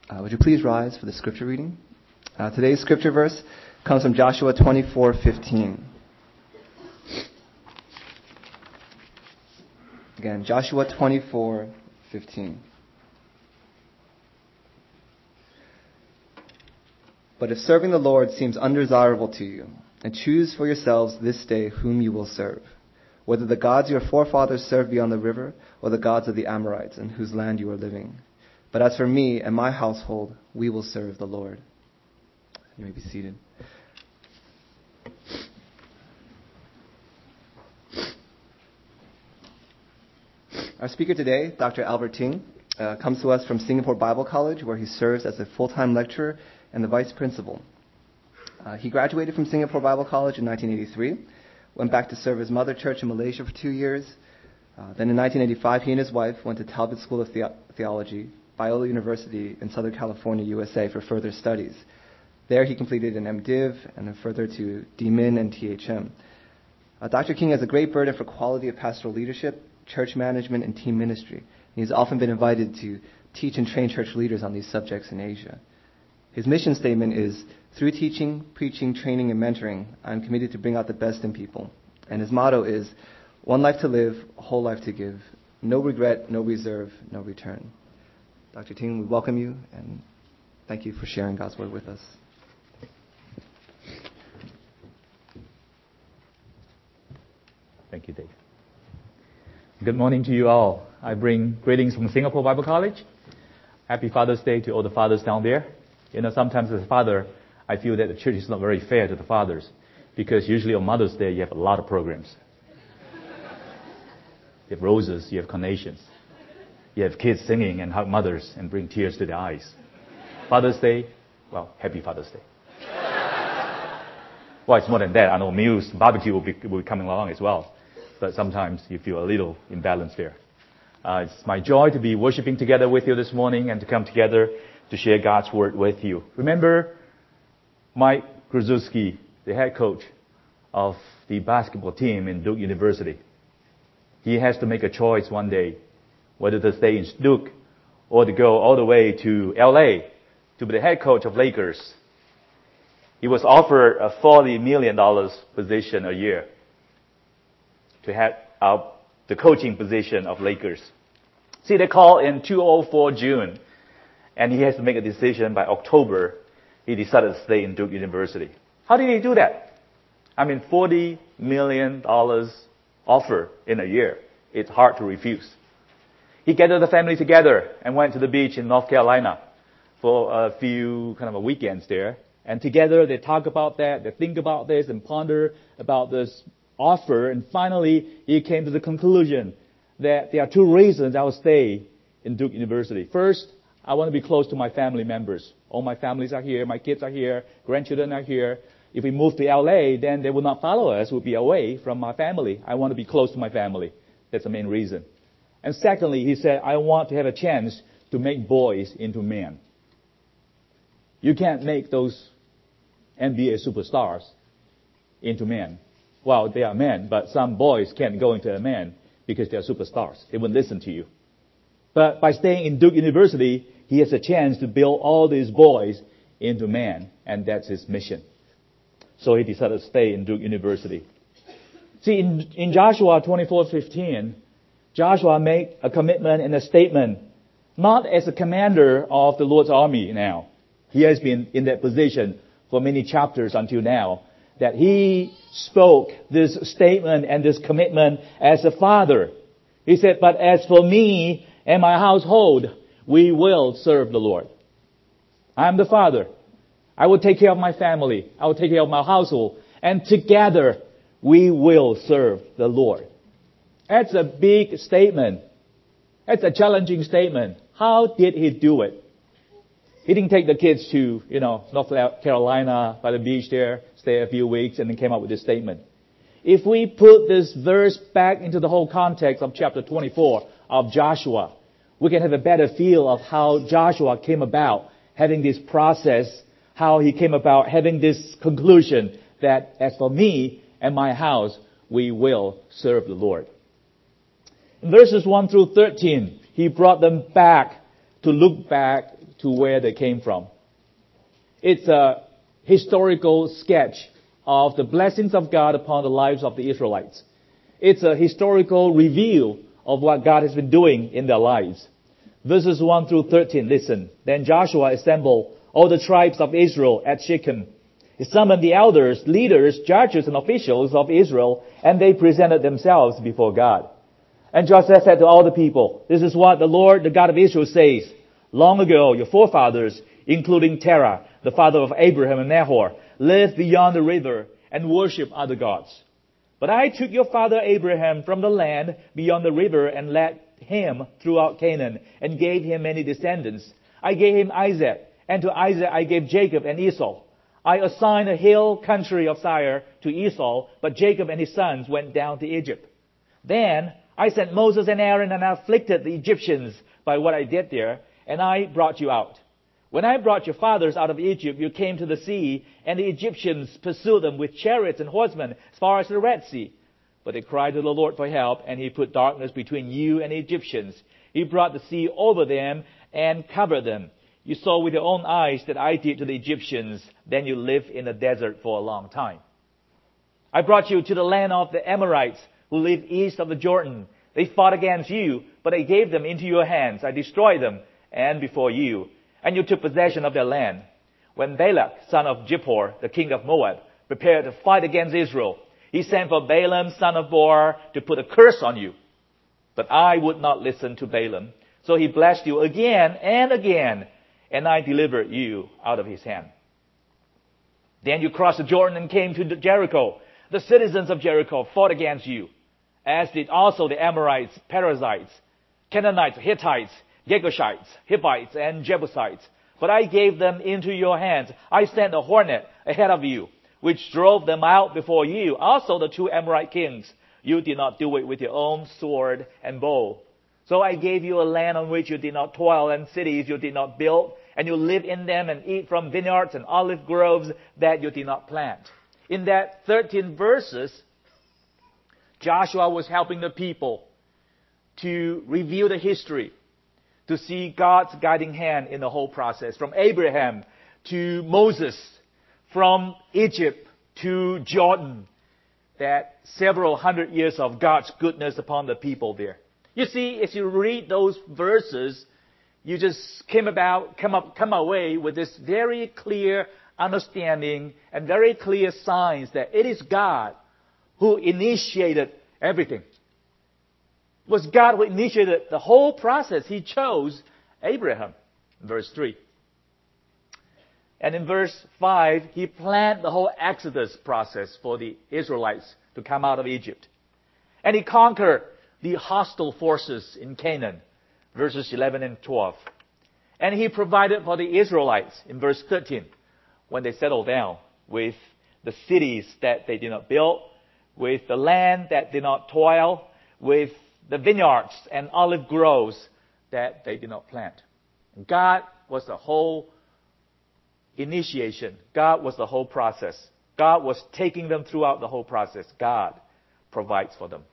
Would you please rise for the scripture reading? Today's scripture verse comes from Joshua 24:15. Again, Joshua 24:15. But if serving the Lord seems undesirable to you, and choose for yourselves this day whom you will serve, whether the gods your forefathers served beyond the river, or the gods of the Amorites in whose land you are living. But as for me and my household, we will serve the Lord. You may be seated. Our speaker today, Dr. Albert Ting, comes to us from Singapore Bible College, where he serves as a full-time lecturer and the vice principal. He graduated from Singapore Bible College in 1983, went back to serve his mother church in Malaysia for 2 years. Then in 1985, he and his wife went to Talbot School of Theology, Biola University in Southern California, USA, for further studies. There he completed an MDiv and then further to DMin and THM. Dr. King has a great burden for quality of pastoral leadership, church management, and team ministry. He's often been invited to teach and train church leaders on these subjects in Asia. His mission statement is, through teaching, preaching, training, and mentoring, I'm committed to bring out the best in people. And his motto is, one life to live, a whole life to give. No regret, no reserve, no return. Dr. Ting, we welcome you and thank you for sharing God's word with us. Thank you, Dave. Good morning to you all. I bring greetings from Singapore Bible College. Happy Father's Day to all the fathers down there. You know, sometimes as a father, I feel that the church is not very fair to the fathers, because usually on Mother's Day you have a lot of programs. You have roses, you have carnations. You have kids singing and hug mothers and bring tears to their eyes. Father's Day, well, happy Father's Day. Well, it's more than that. I know meals, barbecue will be coming along as well. But sometimes you feel a little imbalanced there. It's my joy to be worshiping together with you this morning and to come together to share God's word with you. Remember Mike Krzyzewski, the head coach of the basketball team in Duke University. He has to make a choice one day, whether to stay in Duke or to go all the way to LA to be the head coach of Lakers. He was offered a $40 million position a year to head up the coaching position of Lakers. See, they call in 2004 June, and he has to make a decision by October. He decided to stay in Duke University. How did he do that? I mean, $40 million offer in a year. It's hard to refuse. He gathered the family together and went to the beach in North Carolina for a few weekends there. And together they talk about that, they think about this and ponder about this offer. And finally, he came to the conclusion that there are two reasons I will stay in Duke University. First, I want to be close to my family members. All my families are here, my kids are here, grandchildren are here. If we move to LA, then they will not follow us, we'll be away from my family. I want to be close to my family. That's the main reason. And secondly, he said, I want to have a chance to make boys into men. You can't make those NBA superstars into men. Well, they are men, but some boys can't go into a man because they are superstars. They wouldn't listen to you. But by staying in Duke University, he has a chance to build all these boys into men, and that's his mission. So he decided to stay in Duke University. See, in Joshua 24:15, Joshua made a commitment and a statement, not as a commander of the Lord's army now. He has been in that position for many chapters until now, that he spoke this statement and this commitment as a father. He said, but as for me and my household, we will serve the Lord. I am the father. I will take care of my family. I will take care of my household. And together, we will serve the Lord. That's a big statement. That's a challenging statement. How did he do it? He didn't take the kids to, North Carolina by the beach there, stay a few weeks, and then came up with this statement. If we put this verse back into the whole context of chapter 24 of Joshua, we can have a better feel of how Joshua came about having this process, how he came about having this conclusion that as for me and my house, we will serve the Lord. In verses 1 through 13, he brought them back to look back to where they came from. It's a historical sketch of the blessings of God upon the lives of the Israelites. It's a historical review of what God has been doing in their lives. Verses 1 through 13, listen. Then Joshua assembled all the tribes of Israel at Shechem. He summoned the elders, leaders, judges, and officials of Israel, and they presented themselves before God. And Joshua said to all the people, "This is what the Lord, the God of Israel, says. Long ago, your forefathers, including Terah, the father of Abraham and Nahor, lived beyond the river and worshipped other gods. But I took your father Abraham from the land beyond the river and led him throughout Canaan and gave him many descendants. I gave him Isaac, and to Isaac I gave Jacob and Esau. I assigned the hill country of Seir to Esau, but Jacob and his sons went down to Egypt. Then I sent Moses and Aaron and I afflicted the Egyptians by what I did there, and I brought you out. When I brought your fathers out of Egypt, you came to the sea, and the Egyptians pursued them with chariots and horsemen as far as the Red Sea. But they cried to the Lord for help, and he put darkness between you and the Egyptians. He brought the sea over them and covered them. You saw with your own eyes that I did to the Egyptians. Then you lived in the desert for a long time. I brought you to the land of the Amorites, who lived east of the Jordan. They fought against you, but I gave them into your hands. I destroyed them and before you, and you took possession of their land. When Balak, son of Zippor, the king of Moab, prepared to fight against Israel, he sent for Balaam, son of Beor, to put a curse on you. But I would not listen to Balaam. So he blessed you again and again, and I delivered you out of his hand. Then you crossed the Jordan and came to Jericho. The citizens of Jericho fought against you, as did also the Amorites, Perizzites, Canaanites, Hittites, Girgashites, Hivites, and Jebusites. But I gave them into your hands. I sent a hornet ahead of you, which drove them out before you. Also the two Amorite kings. You did not do it with your own sword and bow. So I gave you a land on which you did not toil, and cities you did not build, and you live in them and eat from vineyards and olive groves that you did not plant." In that 13 verses, Joshua was helping the people to review the history, to see God's guiding hand in the whole process, from Abraham to Moses, from Egypt to Jordan, that several hundred years of God's goodness upon the people there. You see, as you read those verses, you just come away with this very clear understanding and very clear signs that it is God who initiated everything. It was God who initiated the whole process. He chose Abraham, verse 3. And in verse 5, he planned the whole Exodus process for the Israelites to come out of Egypt. And he conquered the hostile forces in Canaan, verses 11 and 12. And he provided for the Israelites in verse 13, when they settled down with the cities that they did not build, with the land that did not toil, with the vineyards and olive groves that they did not plant. God was the whole initiation. God was the whole process. God was taking them throughout the whole process. God provides for them.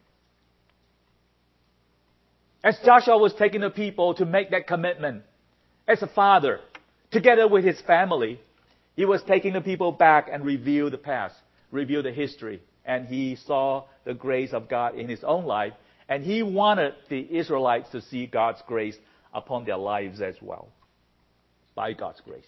As Joshua was taking the people to make that commitment, as a father, together with his family, he was taking the people back and review the past, review the history. And he saw the grace of God in his own life. And he wanted the Israelites to see God's grace upon their lives as well. By God's grace.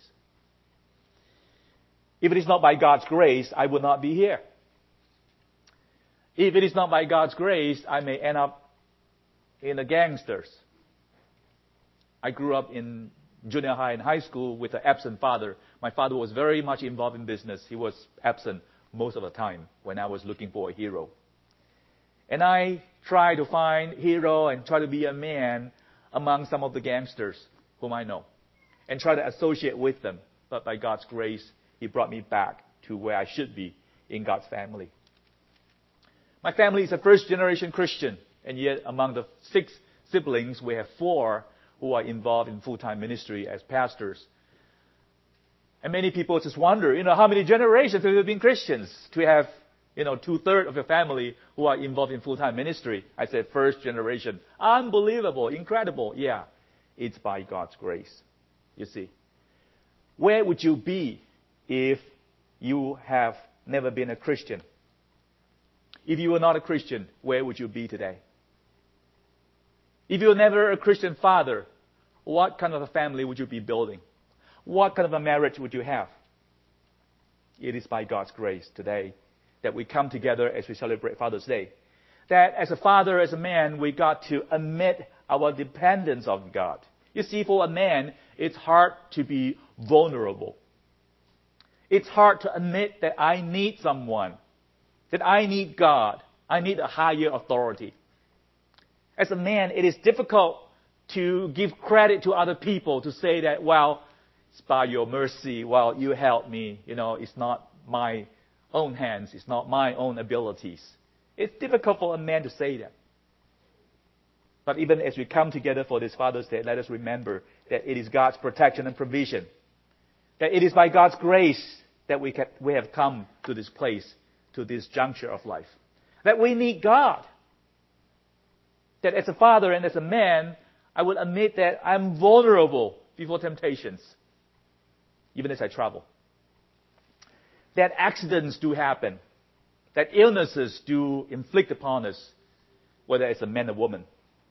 If it is not by God's grace, I would not be here. If it is not by God's grace, I may end up in the gangsters. I grew up in junior high and high school with an absent father. My father was very much involved in business. He was absent most of the time when I was looking for a hero. And I tried to find hero and try to be a man among some of the gangsters whom I know. And try to associate with them. But by God's grace, He brought me back to where I should be in God's family. My family is a first-generation Christian. And yet among the 6 siblings, we have 4 who are involved in full-time ministry as pastors. And many people just wonder, how many generations have you been Christians to have, 2/3 of your family who are involved in full-time ministry? I said first generation. Unbelievable, incredible. Yeah, it's by God's grace. you see. Where would you be if you have never been a Christian? If you were not a Christian, where would you be today? If you were never a Christian father, what kind of a family would you be building? What kind of a marriage would you have? It is by God's grace today that we come together as we celebrate Father's Day. That as a father, as a man, we got to admit our dependence on God. You see, for a man, it's hard to be vulnerable. It's hard to admit that I need someone, that I need God, I need a higher authority. As a man, it is difficult to give credit to other people, to say that, well, it's by your mercy, well, you helped me, it's not my own hands, it's not my own abilities. It's difficult for a man to say that. But even as we come together for this Father's Day, let us remember that it is God's protection and provision. That it is by God's grace that we have come to this place, to this juncture of life. That we need God. That as a father and as a man, I would admit that I'm vulnerable before temptations, even as I travel. That accidents do happen. That illnesses do inflict upon us, whether it's a man or woman.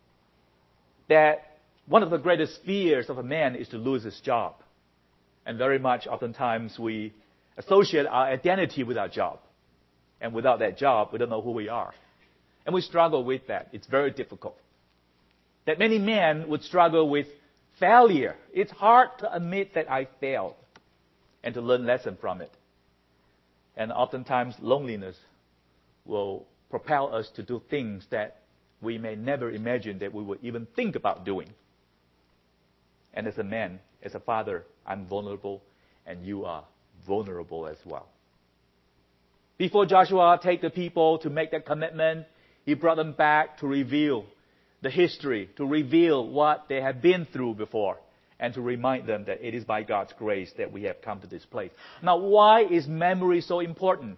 That one of the greatest fears of a man is to lose his job. And very much, oftentimes, we associate our identity with our job. And without that job, we don't know who we are. And we struggle with that. It's very difficult. That many men would struggle with failure. It's hard to admit that I failed and to learn lesson from it. And oftentimes, loneliness will propel us to do things that we may never imagine that we would even think about doing. And as a man, as a father, I'm vulnerable, and you are vulnerable as well. Before Joshua take the people to make that commitment, he brought them back to reveal the history, to reveal what they have been through before, and to remind them that it is by God's grace that we have come to this place. Now, why is memory so important?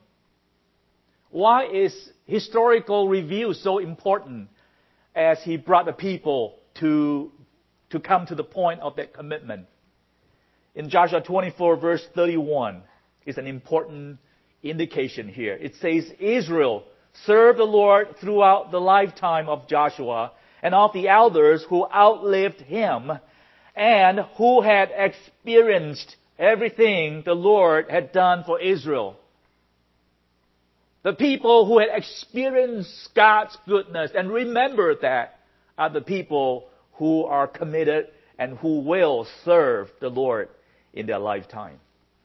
Why is historical review so important as he brought the people to come to the point of that commitment? In Joshua 24, verse 31, is an important indication here. It says, Israel served the Lord throughout the lifetime of Joshua and of the elders who outlived him and who had experienced everything the Lord had done for Israel. The people who had experienced God's goodness and remembered that are the people who are committed and who will serve the Lord in their lifetime.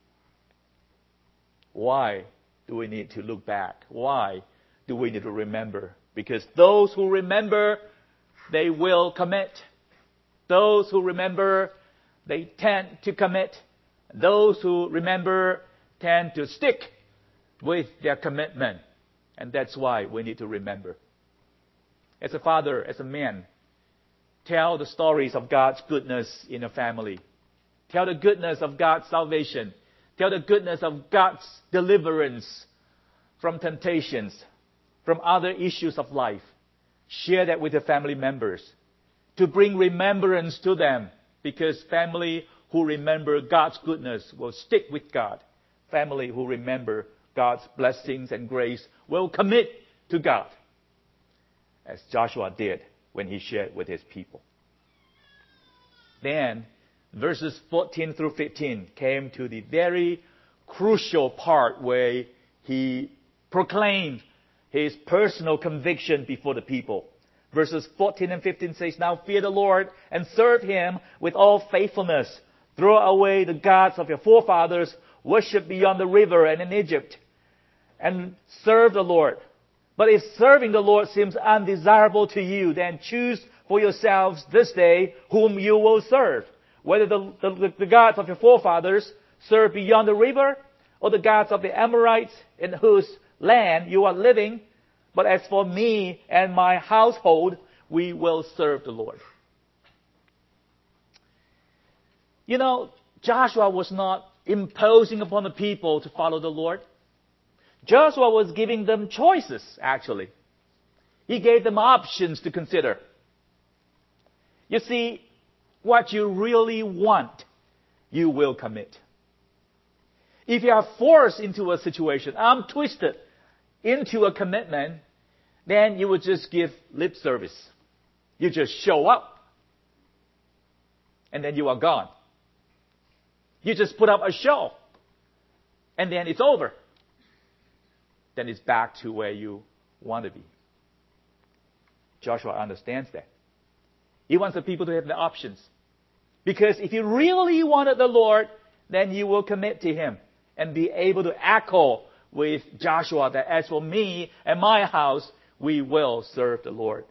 Why do we need to look back? Why do we need to remember? Because those who remember, they will commit. Those who remember, they tend to commit. Those who remember tend to stick with their commitment. And that's why we need to remember. As a father, as a man, tell the stories of God's goodness in a family. Tell the goodness of God's salvation. Tell the goodness of God's deliverance from temptations, from other issues of life. Share that with the family members to bring remembrance to them, because family who remember God's goodness will stick with God. Family who remember God's blessings and grace will commit to God, as Joshua did when he shared with his people. Then, verses 14 through 15 came to the very crucial part where he proclaimed his personal conviction before the people. Verses 14 and 15 says, Now fear the Lord and serve him with all faithfulness. Throw away the gods of your forefathers, worship beyond the river and in Egypt, and serve the Lord. But if serving the Lord seems undesirable to you, then choose for yourselves this day whom you will serve. Whether the gods of your forefathers serve beyond the river, or the gods of the Amorites in whose land you are living. But as for me and my household, we will serve the Lord. You know, Joshua was not imposing upon the people to follow the Lord. Joshua was giving them choices, actually. He gave them options to consider. You see, what you really want you will commit. If you are forced into a situation, I'm twisted into a commitment, then you will just give lip service. You just show up. And then you are gone. You just put up a show. And then it's over. Then it's back to where you want to be. Joshua understands that. He wants the people to have the options. Because if you really wanted the Lord, then you will commit to Him and be able to echo with Joshua that as for me and my house, we will serve the Lord.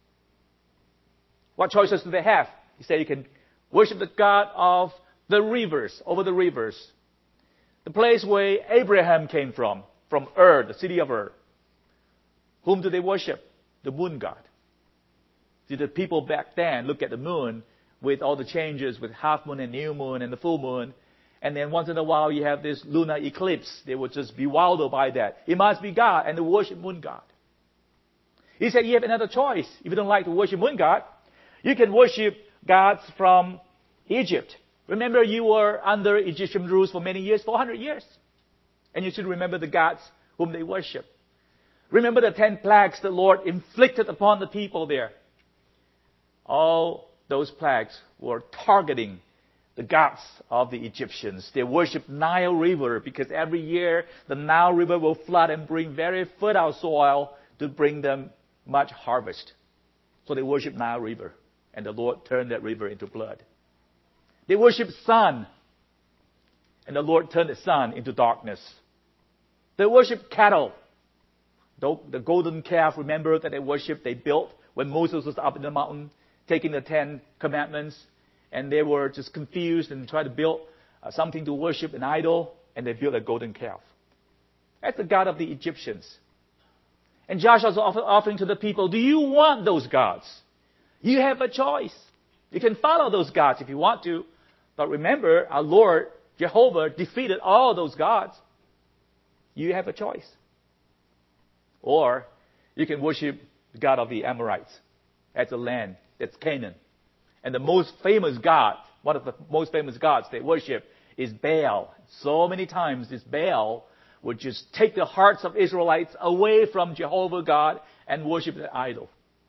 What choices do they have? He said you can worship the God of the rivers, over the rivers. The place where Abraham came from Ur, the city of Ur. Whom do they worship? The moon god. See, the people back then look at the moon with all the changes with half moon and new moon and the full moon. And then once in a while you have this lunar eclipse. They would just be bewildered by that. It must be God, and they worship moon god. He said you have another choice. If you don't like to worship moon god, you can worship gods from Egypt. Remember, you were under Egyptian rules for many years, 400 years. And you should remember the gods whom they worship. Remember the 10 plagues the Lord inflicted upon the people there. All those plagues were targeting the gods of the Egyptians. They worshipped Nile River because every year the Nile River will flood and bring very fertile soil to bring them much harvest. So they worshipped Nile River. And the Lord turned that river into blood. They worshipped sun. And the Lord turned the sun into darkness. They worshipped cattle. The golden calf, remember, that they worshipped, they built when Moses was up in the mountain, taking the 10 commandments. And they were just confused and tried to build something to worship, an idol. And they built a golden calf. That's the God of the Egyptians. And Joshua was offering to the people, do you want those gods? You have a choice. You can follow those gods if you want to. But remember, our Lord, Jehovah, defeated all those gods. You have a choice. Or you can worship the God of the Amorites. That's a land. That's Canaan. And the most famous god, one of the most famous gods they worship is Baal. So many times this Baal would just take the hearts of Israelites away from Jehovah God and worship the idol.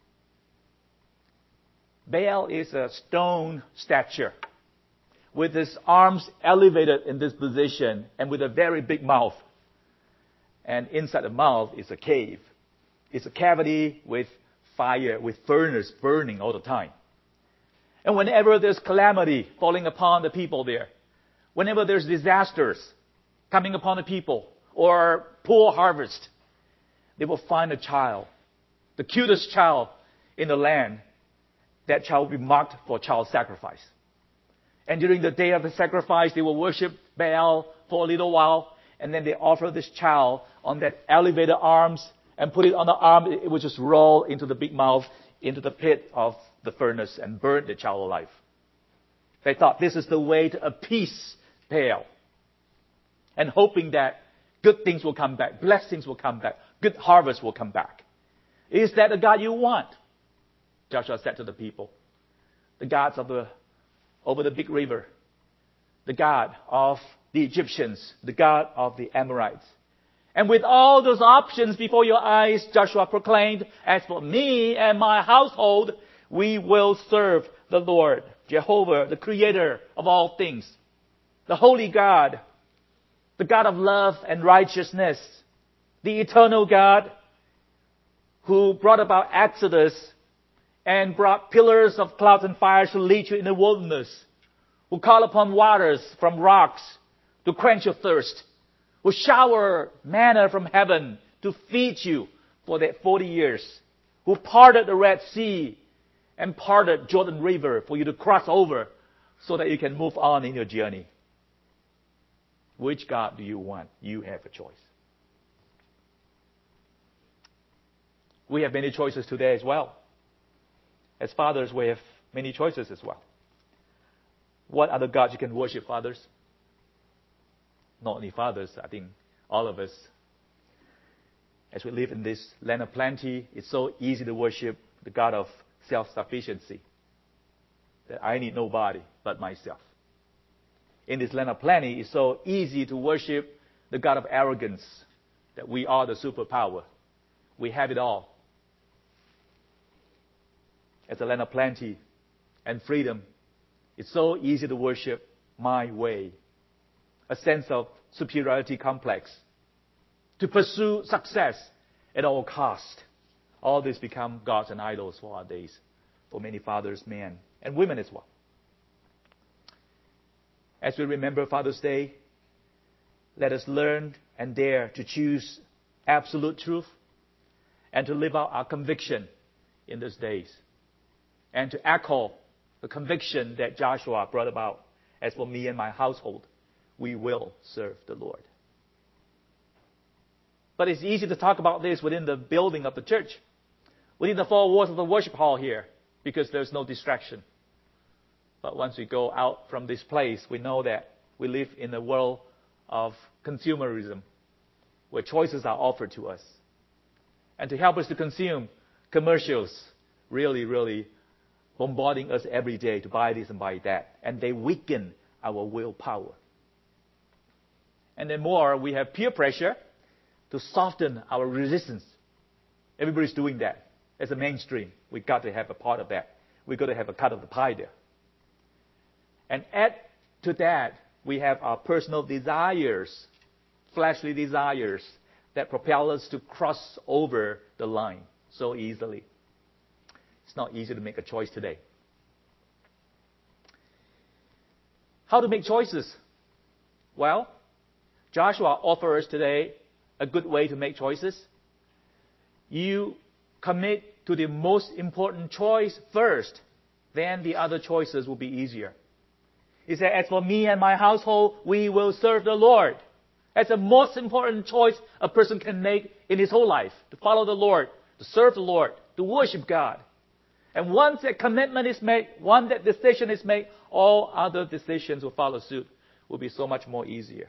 Baal is a stone statue with his arms elevated in this position and with a very big mouth. And inside the mouth is a cave. It's a cavity with fire, with furnace burning all the time. And whenever there's calamity falling upon the people there, whenever there's disasters coming upon the people or poor harvest, they will find a child, the cutest child in the land. That child will be marked for child sacrifice. And during the day of the sacrifice, they will worship Baal for a little while. And then they offer this child on that elevated arms and put it on the arm. It would just roll into the big mouth, into the pit of the furnace and burn the child alive. They thought this is the way to appease Baal. And hoping that good things will come back, blessings will come back, good harvest will come back. Is that the God you want? Joshua said to the people, the gods over the big river, the God of the Egyptians, the God of the Amorites. And with all those options before your eyes, Joshua proclaimed, as for me and my household, we will serve the Lord, Jehovah, the creator of all things, the holy God, the God of love and righteousness, the eternal God who brought about Exodus and brought pillars of clouds and fire to lead you in the wilderness, who call upon waters from rocks to quench your thirst, who shower manna from heaven to feed you for that 40 years, who parted the Red Sea and parted Jordan River for you to cross over so that you can move on in your journey. Which God do you want? You have a choice. We have many choices today as well. As fathers, we have many choices as well. What other gods you can worship, fathers? Not only fathers, I think all of us. As we live in this land of plenty, it's so easy to worship the God of self-sufficiency. That I need nobody but myself. in this land of plenty, it's so easy to worship the God of arrogance, that we are the superpower. We have it all. As a land of plenty and freedom, it's so easy to worship my way. A sense of superiority complex. To pursue success at all cost. All this become gods and idols for our days. For many fathers, men, and women as well. As we remember Father's Day, let us learn and dare to choose absolute truth and to live out our conviction in these days. And to echo the conviction that Joshua brought about. As for me and my household, we will serve the Lord. But it's easy to talk about this within the building of the church, within the four walls of the worship hall here, because there's no distraction. But once we go out from this place, we know that we live in a world of consumerism, where choices are offered to us. And to help us to consume, commercials really bombarding us every day to buy this and buy that. And they weaken our willpower. And then more, we have peer pressure to soften our resistance. Everybody's doing that. As a mainstream, we've got to have a part of that. We've got to have a cut of the pie there. And add to that, we have our personal desires, fleshly desires, that propel us to cross over the line so easily. It's not easy to make a choice today. How to make choices? Well, Joshua offers us today a good way to make choices. You commit to the most important choice first, then the other choices will be easier. He said, as for me and my household, we will serve the Lord. That's the most important choice a person can make in his whole life. To follow the Lord, to serve the Lord, to worship God. And once that commitment is made, once that decision is made, all other decisions will follow suit. Will be so much more easier.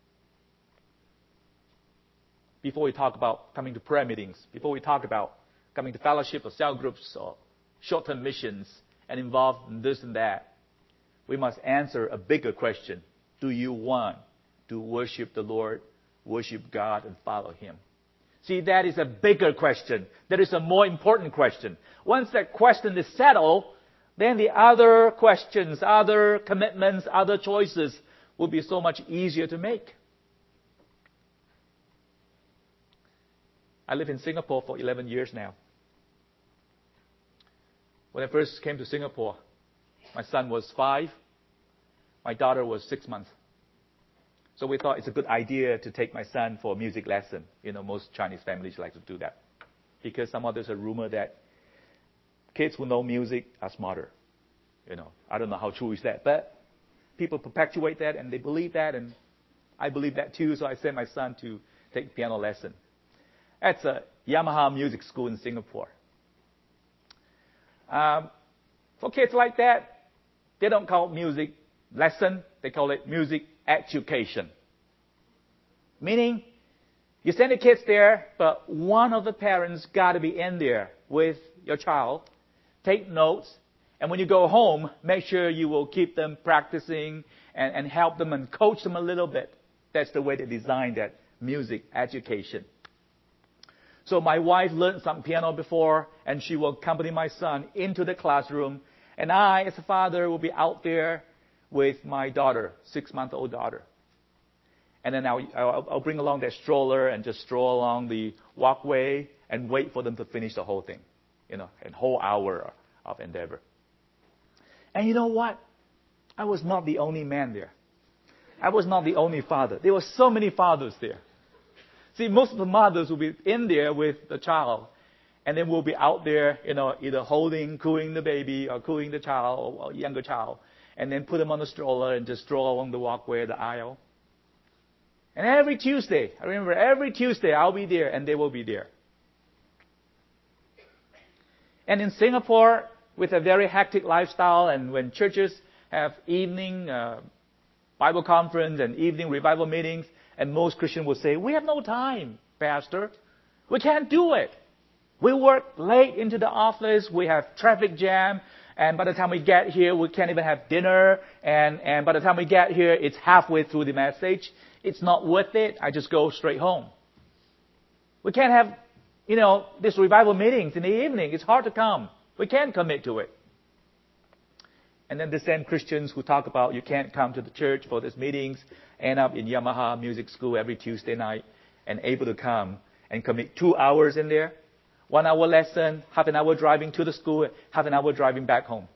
Before we talk about coming to prayer meetings, before we talk about coming to fellowship or cell groups or short-term missions and involved in this and that, we must answer a bigger question. Do you want to worship the Lord, worship God, and follow Him? See, that is a bigger question. That is a more important question. Once that question is settled, then the other questions, other commitments, other choices will be so much easier to make. I live in Singapore for 11 years now. When I first came to Singapore, my son was 5. My daughter was 6 months. So we thought it's a good idea to take my son for a music lesson. You know, most Chinese families like to do that. Because somehow there's a rumor that kids who know music are smarter. You know, I don't know how true is that. But people perpetuate that and they believe that. And I believe that too. So I sent my son to take piano lesson. That's a Yamaha music school in Singapore. For kids like that, they don't call it music lesson. They call it music education. Meaning, you send the kids there, but one of the parents got to be in there with your child, take notes, and when you go home, make sure you will keep them practicing and help them and coach them a little bit. That's the way they designed that music education. So my wife learned some piano before, and she will accompany my son into the classroom, and I, as a father, will be out there with my daughter, 6-month-old daughter. And then I'll bring along their stroller and just stroll along the walkway and wait for them to finish the whole thing. You know, a whole hour of endeavor. And you know what? I was not the only man there. I was not the only father. There were so many fathers there. See, most of the mothers will be in there with the child. And then we'll be out there, you know, either cooing the baby or cooing the child or younger child. And then put them on the stroller and just stroll along the walkway, the aisle. And every Tuesday, I remember every Tuesday I'll be there and they will be there. And in Singapore, with a very hectic lifestyle, and when churches have evening Bible conference and evening revival meetings, and most Christians will say, we have no time, Pastor. We can't do it. We work late into the office. We have traffic jam. And by the time we get here, we can't even have dinner. And by the time we get here, it's halfway through the message. It's not worth it. I just go straight home. We can't have, these revival meetings in the evening. It's hard to come. We can't commit to it. And then the same Christians who talk about you can't come to the church for these meetings end up in Yamaha Music School every Tuesday night and able to come and commit 2 hours in there. 1 hour lesson, half an hour driving to the school, half an hour driving back home.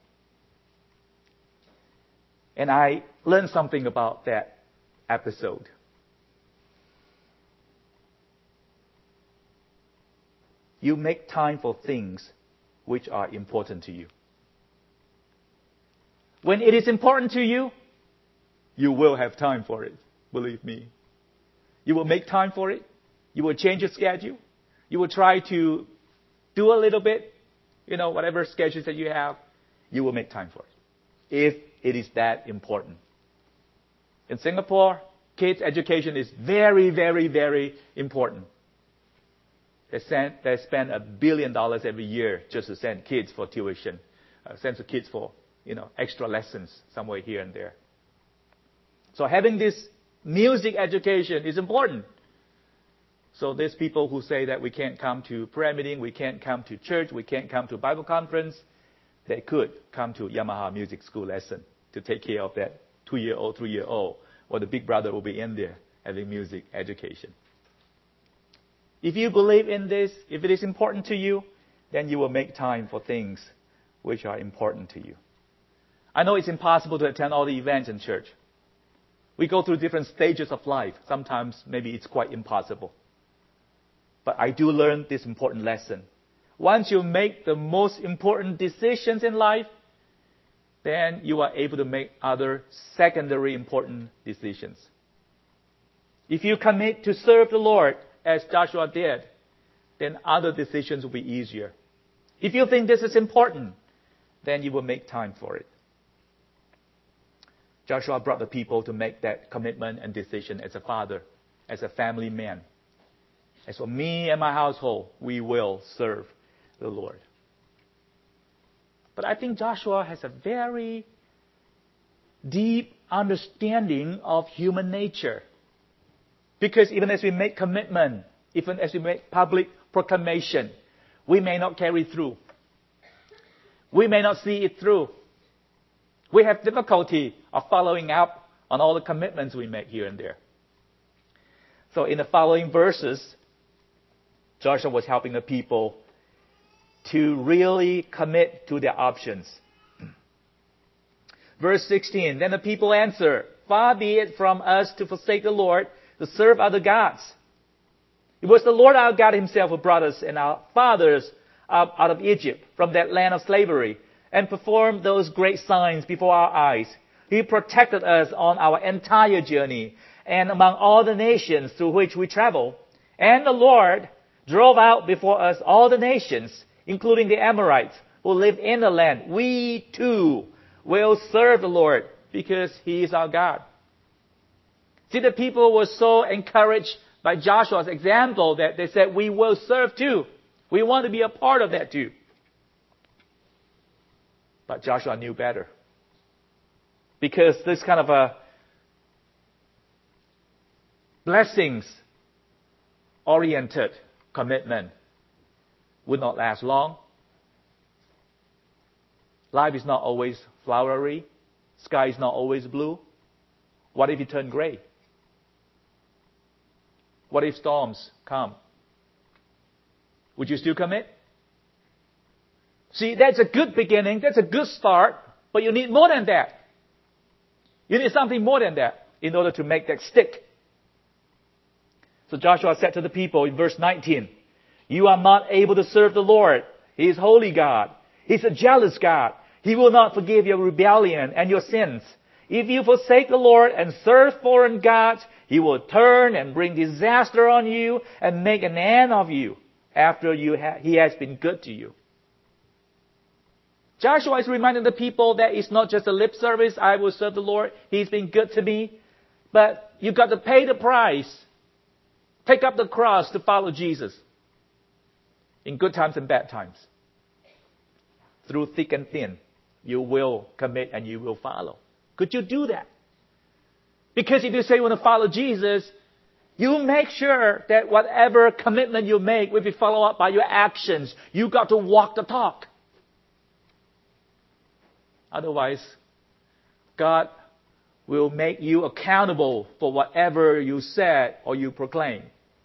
And I learned something about that episode. You make time for things which are important to you. When it is important to you, you will have time for it. Believe me. You will make time for it. You will change your schedule. You will try to do a little bit, whatever schedules that you have, you will make time for it. If it is that important. In Singapore, kids' education is very, very, very important. They spend $1 billion every year just to send kids for tuition, send the kids for, extra lessons somewhere here and there. So having this music education is important. So there's people who say that we can't come to prayer meeting, we can't come to church, we can't come to Bible conference. They could come to Yamaha Music School lesson to take care of that 2-year-old, 3-year-old, or the big brother will be in there having music education. If you believe in this, if it is important to you, then you will make time for things which are important to you. I know it's impossible to attend all the events in church. We go through different stages of life. Sometimes maybe it's quite impossible. But I do learn this important lesson. Once you make the most important decisions in life, then you are able to make other secondary important decisions. If you commit to serve the Lord, as Joshua did, then other decisions will be easier. If you think this is important, then you will make time for it. Joshua brought the people to make that commitment and decision as a father, as a family man. As for me and my household, we will serve the Lord. But I think Joshua has a very deep understanding of human nature. Because even as we make commitment, even as we make public proclamation, we may not carry through. We may not see it through. We have difficulty of following up on all the commitments we make here and there. So in the following verses, Joshua was helping the people to really commit to their options. Verse 16, then the people answer, far be it from us to forsake the Lord, to serve other gods. It was the Lord our God himself who brought us and our fathers up out of Egypt, from that land of slavery, and performed those great signs before our eyes. He protected us on our entire journey and among all the nations through which we traveled. And the Lord drove out before us all the nations, including the Amorites who lived in the land. We too will serve the Lord because he is our God. See, the people were so encouraged by Joshua's example that they said, we will serve too. We want to be a part of that too. But Joshua knew better. Because this kind of a blessings-oriented commitment would not last long. Life is not always flowery. Sky is not always blue. What if it turned gray? What if storms come? Would you still commit? See, that's a good beginning. That's a good start. But you need more than that. You need something more than that in order to make that stick. So Joshua said to the people in verse 19, you are not able to serve the Lord. He is holy God. He's a jealous God. He will not forgive your rebellion and your sins. If you forsake the Lord and serve foreign gods, he will turn and bring disaster on you and make an end of you after he has been good to you. Joshua is reminding the people that it's not just a lip service, I will serve the Lord, he's been good to me. But you've got to pay the price. Take up the cross to follow Jesus. In good times and bad times. Through thick and thin. you will commit and you will follow? Could you do that? Because if you say you want to follow Jesus, you make sure that whatever commitment you make will be followed up by your actions. You got to walk the talk. Otherwise, God will make you accountable for whatever you said or you proclaim.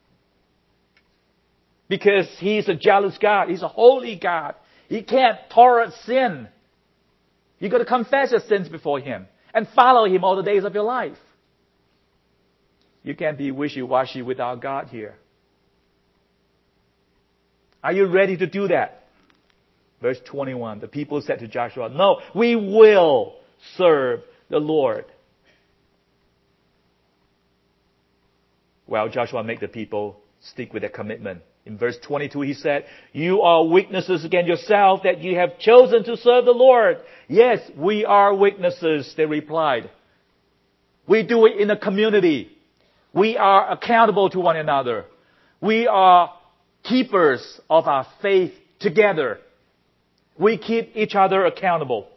Because He's a jealous God. He's a holy God. He can't tolerate sin. You've got to confess your sins before Him and follow Him all the days of your life. You can't be wishy-washy without God here. Are you ready to do that? Verse 21, the people said to Joshua, "No, we will serve the Lord." Well, Joshua made the people stick with their commitment. In verse 22, he said, "You are witnesses against yourself that you have chosen to serve the Lord." "Yes, we are witnesses," they replied. "We do it in a community. We are accountable to one another. We are keepers of our faith together. We keep each other accountable."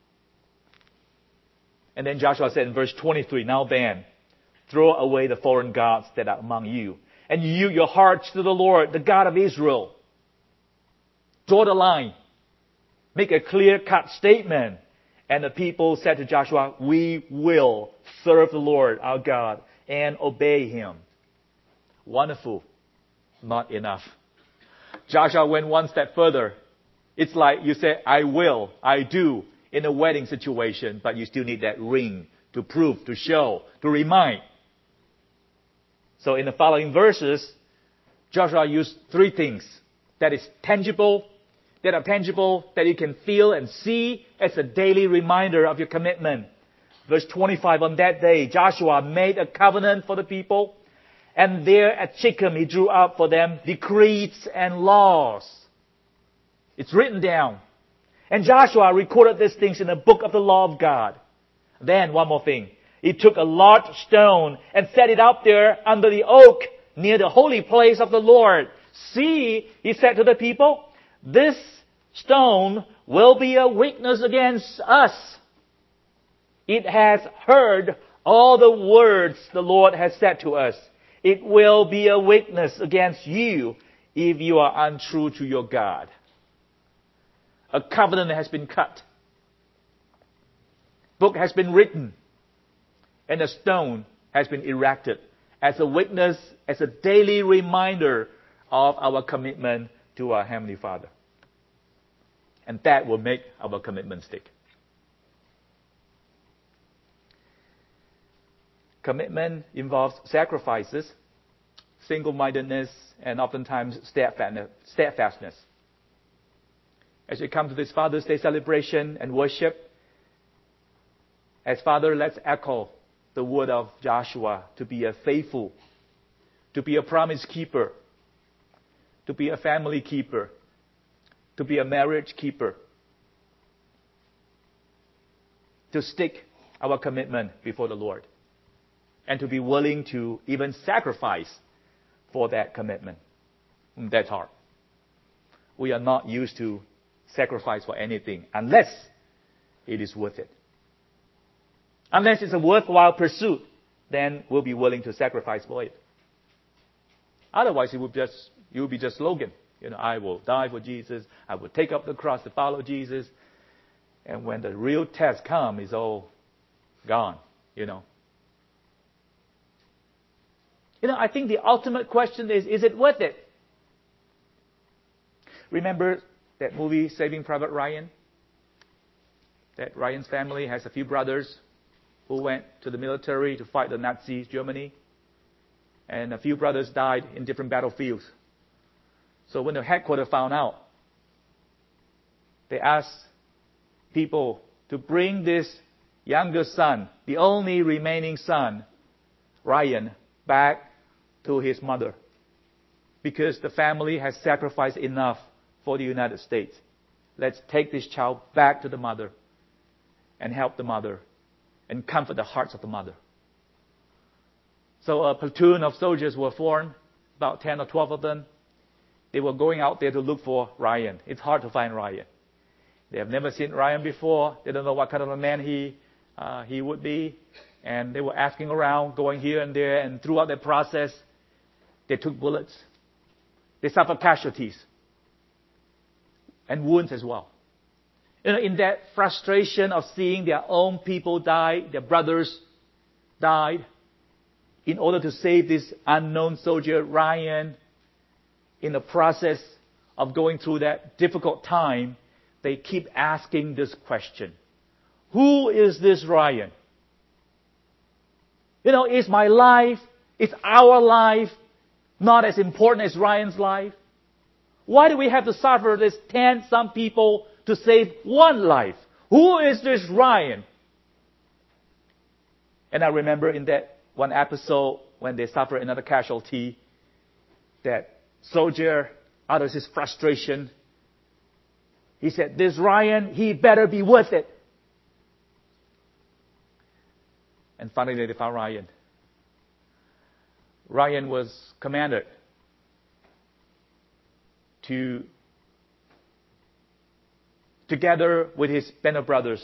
And then Joshua said in verse 23, "Now then, throw away the foreign gods that are among you, and yield your hearts to the Lord, the God of Israel." Draw the line. Make a clear-cut statement. And the people said to Joshua, "We will serve the Lord our God and obey Him." Wonderful. Not enough. Joshua went one step further. It's like you say, "I will, I do," in a wedding situation, but you still need that ring to prove, to show, to remind. So in the following verses, Joshua used three things that are tangible, that you can feel and see as a daily reminder of your commitment. Verse 25, on that day, Joshua made a covenant for the people, and there at Shechem he drew up for them decrees and laws. It's written down. And Joshua recorded these things in the book of the law of God. Then, one more thing. He took a large stone and set it up there under the oak near the holy place of the Lord. "See," he said to the people, "this stone will be a witness against us. It has heard all the words the Lord has said to us. It will be a witness against you if you are untrue to your God." A covenant has been cut. Book has been written. And a stone has been erected as a witness, as a daily reminder of our commitment to our Heavenly Father. And that will make our commitment stick. Commitment involves sacrifices, single-mindedness, and oftentimes steadfastness. As we come to this Father's Day celebration and worship, as Father, let's echo the word of Joshua to be a faithful, to be a promise keeper, to be a family keeper, to be a marriage keeper, to stick our commitment before the Lord, and to be willing to even sacrifice for that commitment. That's hard. We are not used to sacrifice for anything unless it is worth it. Unless it's a worthwhile pursuit, then we'll be willing to sacrifice for it. Otherwise, it will be just slogan. I will die for Jesus. I will take up the cross to follow Jesus. And when the real test comes, it's all gone. I think the ultimate question is it worth it? Remember that movie, Saving Private Ryan? That Ryan's family has a few brothers who went to the military to fight the Nazi Germany. And a few brothers died in different battlefields. So when the headquarters found out, they asked people to bring this younger son, the only remaining son, Ryan, back to his mother. Because the family has sacrificed enough for the United States. Let's take this child back to the mother and help the mother and comfort the hearts of the mother. So a platoon of soldiers were formed, about 10 or 12 of them. They were going out there to look for Ryan. It's hard to find Ryan. They have never seen Ryan before. They don't know what kind of a man he would be. And they were asking around, going here and there. And throughout that process, they took bullets. They suffered casualties and wounds as well. In that frustration of seeing their own people die, their brothers died, in order to save this unknown soldier, Ryan, in the process of going through that difficult time, they keep asking this question. Who is this Ryan? Is my life, is our life not as important as Ryan's life? Why do we have to suffer this 10-some people to save one life? Who is this Ryan? And I remember in that one episode when they suffered another casualty, that soldier, out of his frustration, he said, this Ryan, he better be worth it. And finally they found Ryan. Ryan was commanded to, together with his band of brothers,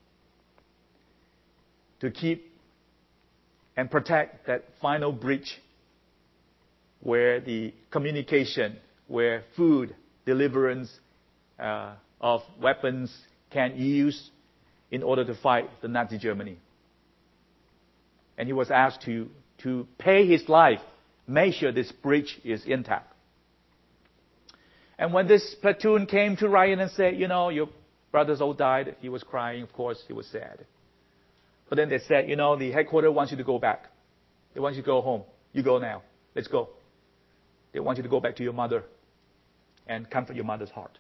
to keep and protect that final breach where the communication, where food, deliverance of weapons can use in order to fight the Nazi Germany. And he was asked to pay his life, make sure this breach is intact. And when this platoon came to Ryan and said, your brothers all died, he was crying, of course, he was sad. But then they said, the headquarters wants you to go back. They want you to go home. You go now. Let's go. They want you to go back to your mother and comfort your mother's heart.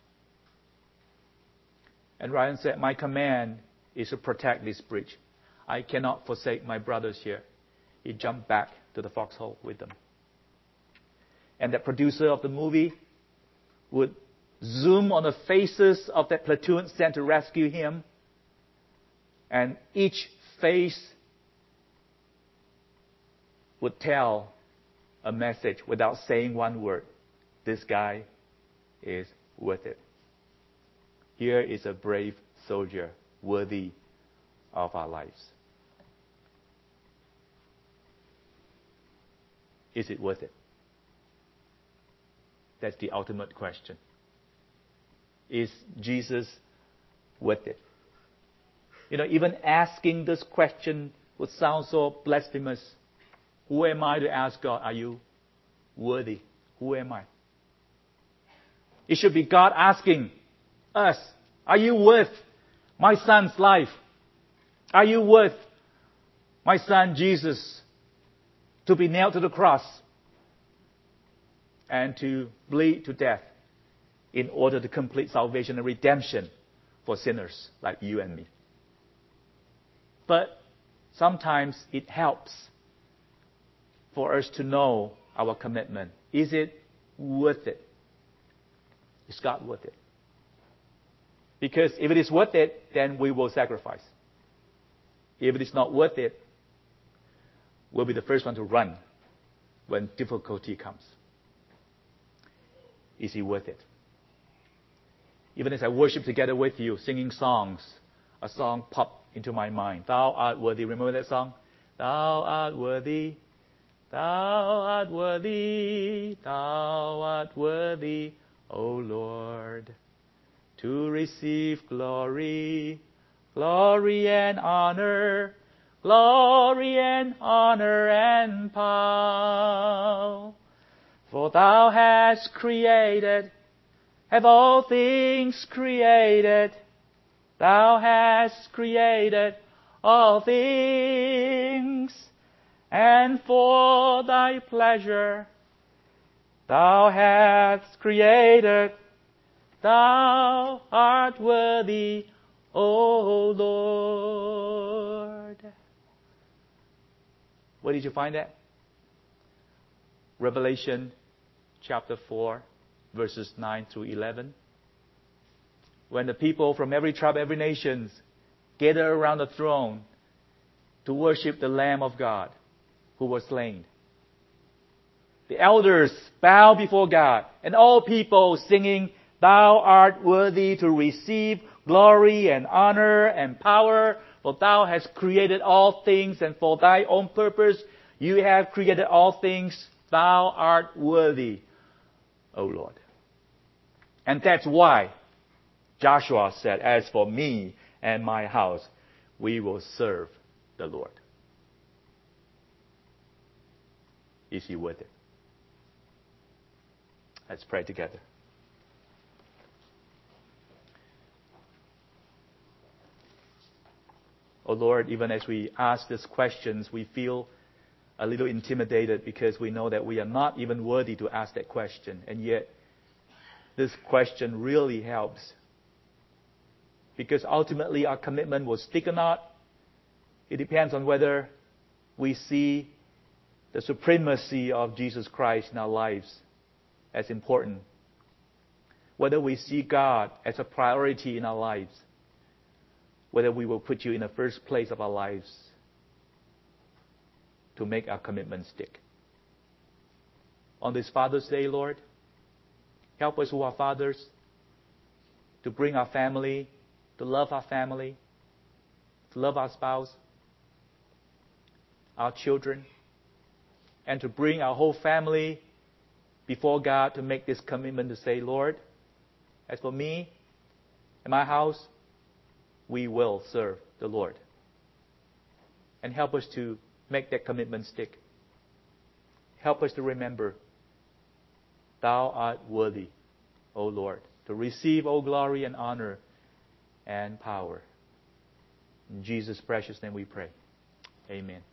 And Ryan said, my command is to protect this breach. I cannot forsake my brothers here. He jumped back to the foxhole with them. And the producer of the movie would zoom on the faces of that platoon sent to rescue him. And each face would tell a message without saying one word. This guy is worth it. Here is a brave soldier worthy of our lives. Is it worth it? That's the ultimate question. Is Jesus worth it? Even asking this question would sound so blasphemous. Who am I to ask God, are you worthy? Who am I? It should be God asking us, are you worth my son's life? Are you worth my son Jesus to be nailed to the cross and to bleed to death in order to complete salvation and redemption for sinners like you and me? But sometimes it helps for us to know our commitment. Is it worth it? Is God worth it? Because if it is worth it, then we will sacrifice. If it is not worth it, we'll be the first one to run when difficulty comes. Is he worth it? Even as I worship together with you, singing songs, a song popped into my mind. Thou art worthy. Remember that song? Thou art worthy. Thou art worthy. Thou art worthy, O Lord, to receive glory, glory and honor, glory and honor and power. For thou hast created, have all things created. Thou hast created all things, and for thy pleasure thou hast created. Thou art worthy, O Lord. Where did you find that? Revelation chapter 4, verses 9 through 11. When the people from every tribe, every nation gather around the throne to worship the Lamb of God who was slain. The elders bow before God, and all people singing, Thou art worthy to receive glory and honor and power, for thou hast created all things, and for thy own purpose you have created all things. Thou art worthy, O Lord. And that's why Joshua said, as for me and my house, we will serve the Lord. Is he worth it? Let's pray together. Oh Lord, even as we ask these questions, we feel a little intimidated because we know that we are not even worthy to ask that question. And yet, this question really helps. Because ultimately our commitment will stick or not. It depends on whether we see the supremacy of Jesus Christ in our lives as important. Whether we see God as a priority in our lives. Whether we will put you in the first place of our lives to make our commitment stick. On this Father's Day, Lord, help us who are fathers to bring our family, to love our family, to love our spouse, our children, and to bring our whole family before God to make this commitment to say, Lord, as for me and my house, we will serve the Lord. And help us to make that commitment stick. Help us to remember, thou art worthy, O Lord, to receive all glory and honor and power. In Jesus' precious name we pray. Amen.